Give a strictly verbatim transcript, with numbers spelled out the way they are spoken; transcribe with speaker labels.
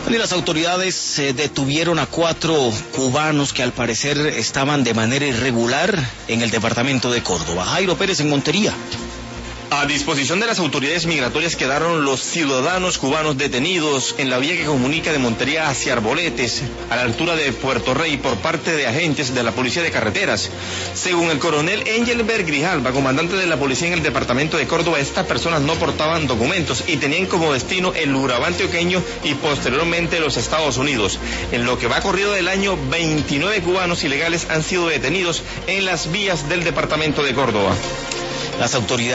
Speaker 1: Y las autoridades eh, detuvieron a cuatro cubanos que al parecer estaban de manera irregular en el departamento de Córdoba. Jairo Pérez en Montería.
Speaker 2: A disposición de las autoridades migratorias quedaron los ciudadanos cubanos detenidos en la vía que comunica de Montería hacia Arboletes, a la altura de Puerto Rey, por parte de agentes de la Policía de Carreteras. Según el coronel Engelbert Grijalva, comandante de la policía en el departamento de Córdoba, estas personas no portaban documentos y tenían como destino el Urabá antioqueño y posteriormente los Estados Unidos. En lo que va corrido del año, veintinueve cubanos ilegales han sido detenidos en las vías del departamento de Córdoba.
Speaker 1: Las autoridades